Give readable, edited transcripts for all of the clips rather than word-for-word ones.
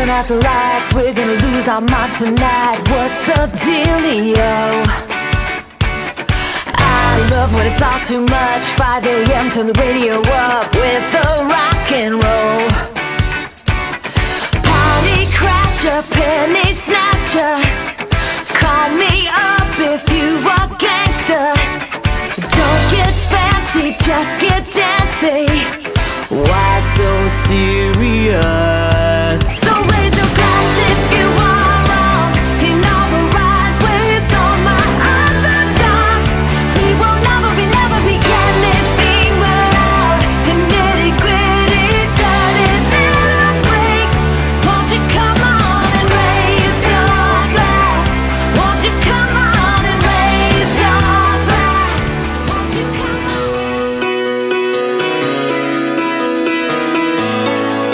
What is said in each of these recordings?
Turn out the lights, we're gonna lose our minds tonight. What's the dealio? I love when it's all too much. 5 a.m. turn the radio up. Where's the rock and roll? Party crasher, penny snatcher. Call me up if you are gangster. Don't get fancy, just get dancy. Why so serious? So raise your glass if you are wrong. In all the right ways, all my underdogs. We will never be anything but loud and nitty gritty, dirty little breaks. Won't you come on and raise your glass? Won't you come on and raise your glass? Won't you come on?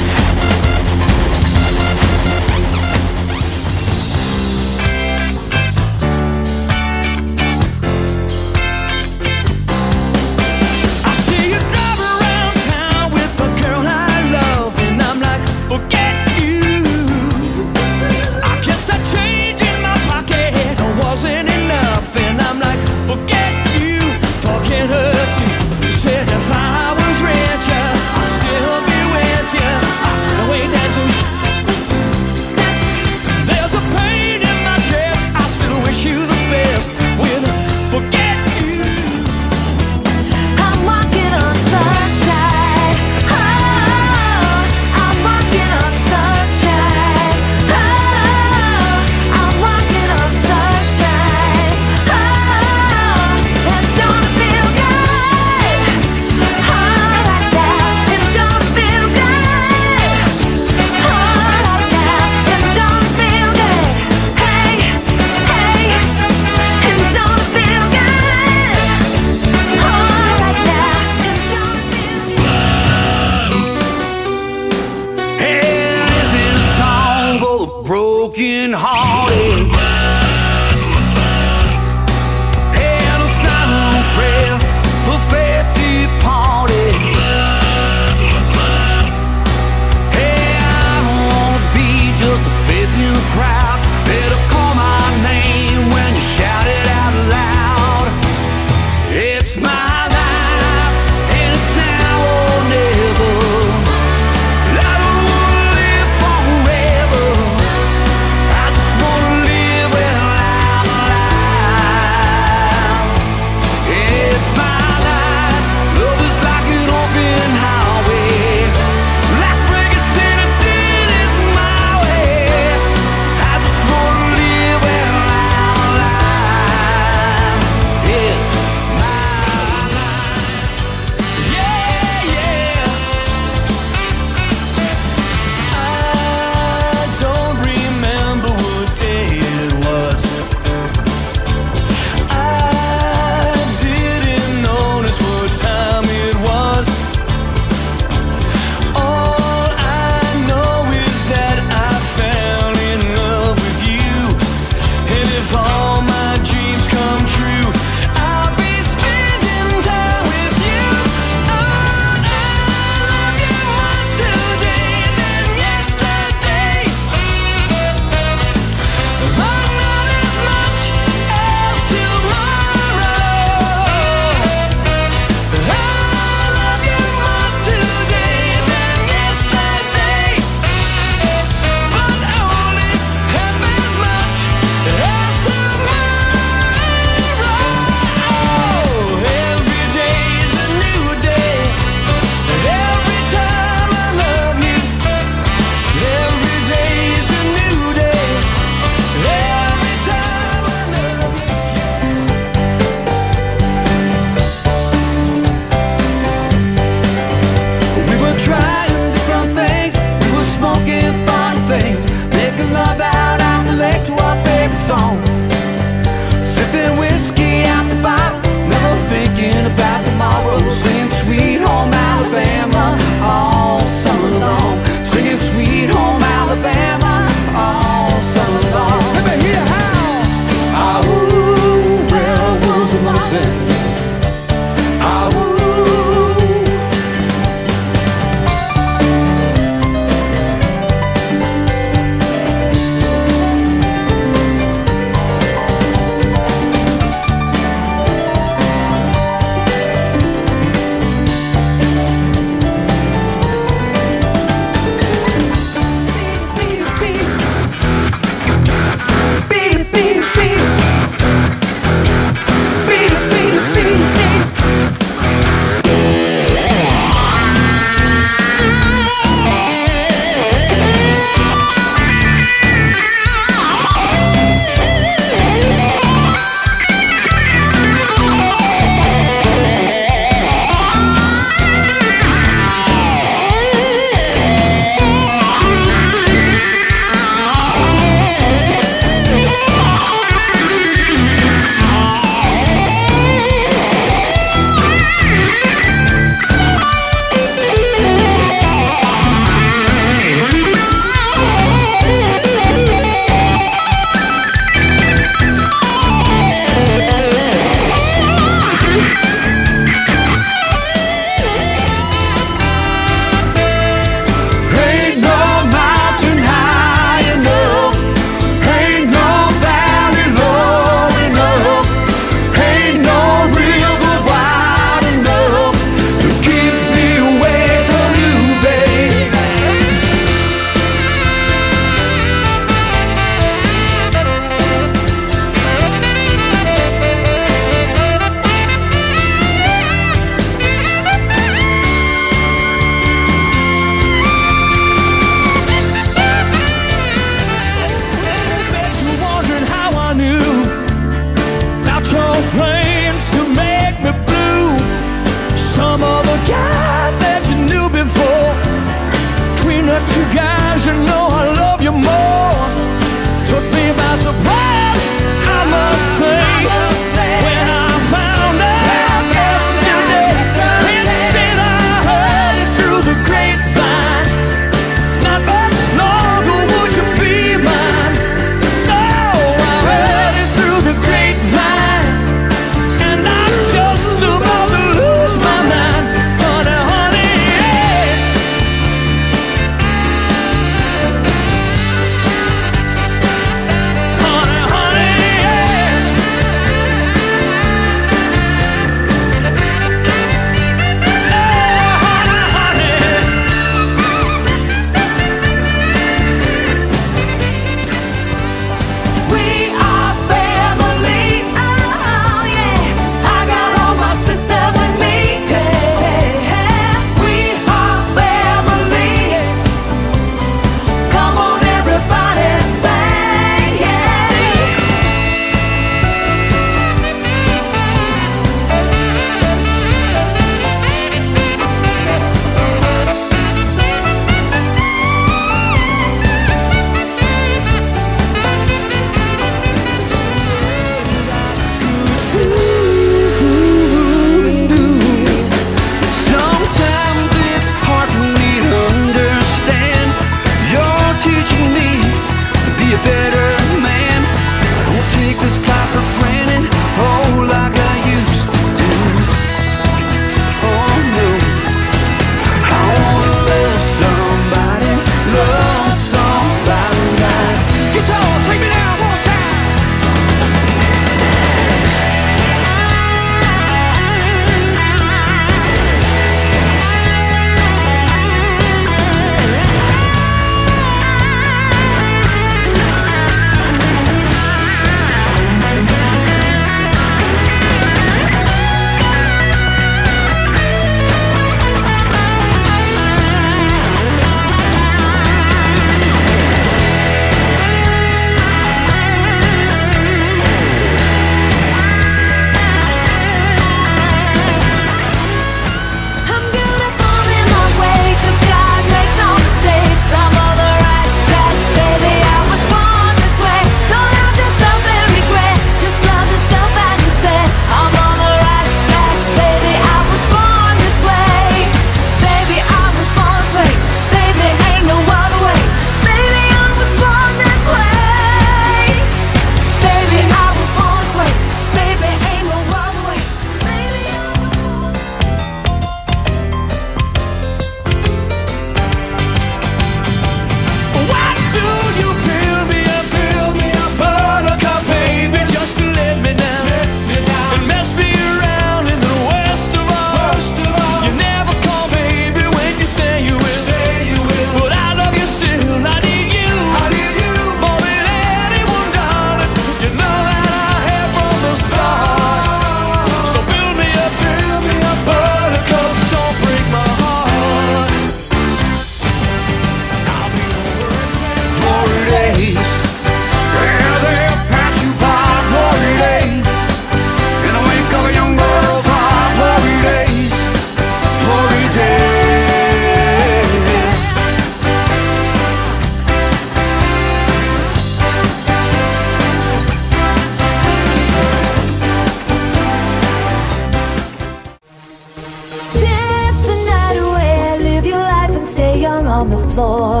floor.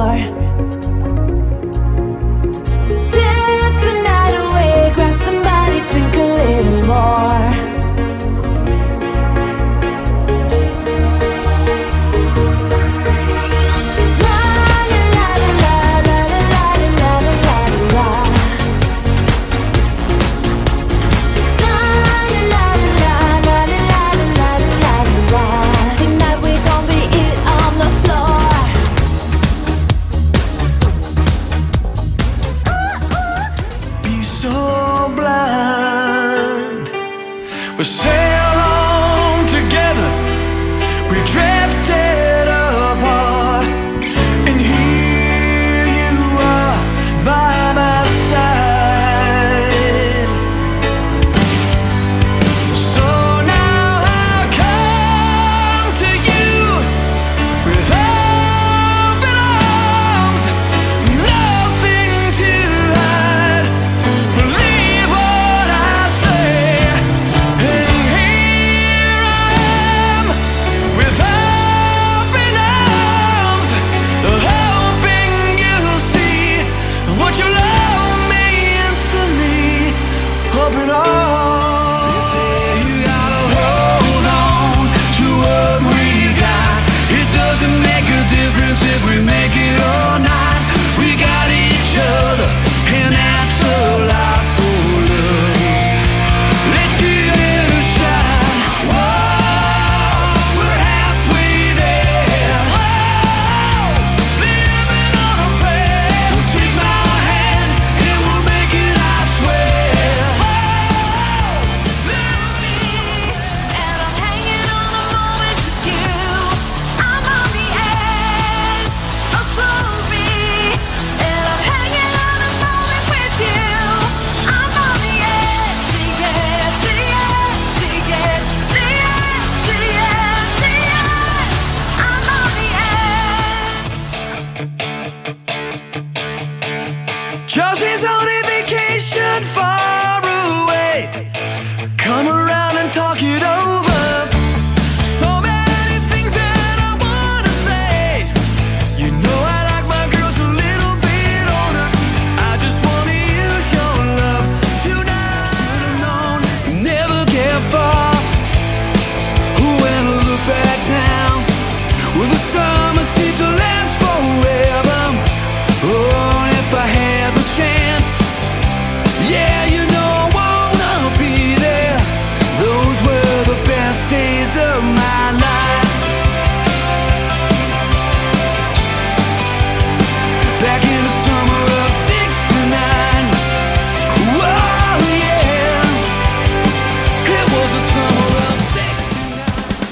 Dance the night away, grab somebody, drink a little more. We sail on together, we drifted apart, and here you are by my side. So now I come to you with open arms, nothing to hide. Believe what I say. Chelsea's on a vacation far away. Come around and talk it over. So many things that I wanna say. You know I like my girls a little bit older. I just wanna use your love tonight. Should've known, never get far. When I look back now, well, the summer seemed to last forever. Oh, if I had the chance, yeah, you know I wanna be there. Those were the best days of my life. Back in the summer of '69. Whoa, yeah, it was the summer of '69.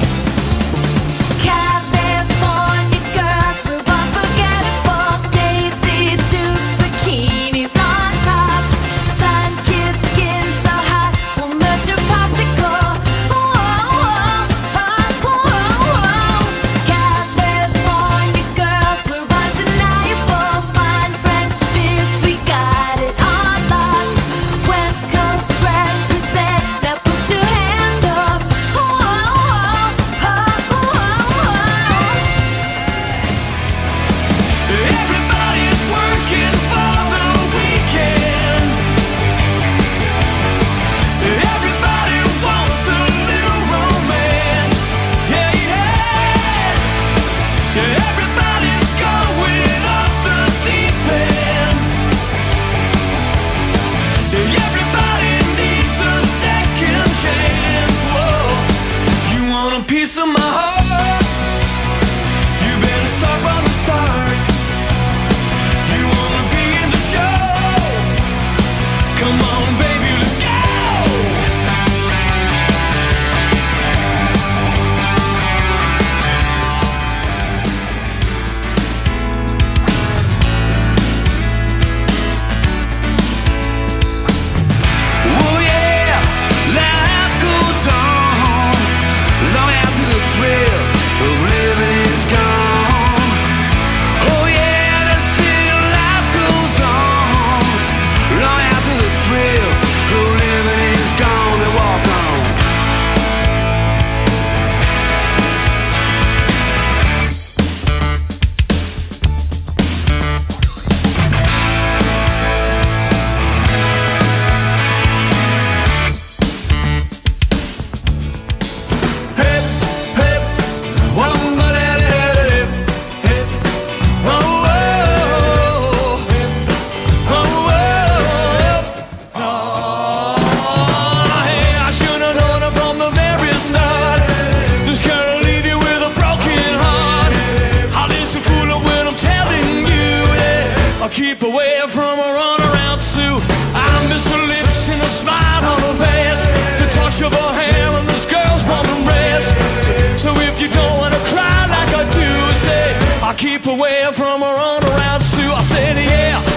California girls were unforgettable. Daisy Dukes, bikinis on top. Sun-kissed skin so hot, we'll melt your popsicle. California girls were undeniable. Fine, fresh, fierce, we got it on lock. West Coast represent, now put your hands up. Everybody's working for the weekend. Everybody wants a new romance. Yeah, yeah. Everybody's going off the deep end. Everybody needs a second chance. Whoa, you want a piece of my heart? You better start from the start. You wanna be in the show? Come on, baby, let's go. Oh yeah, life goes on long after the keep away from a runaround Sue. I miss her lips and a smile on her face, the touch of her hair and this girl's warm embrace. So if you don't wanna cry like I do, say I'll keep away from a runaround Sue. I said yeah.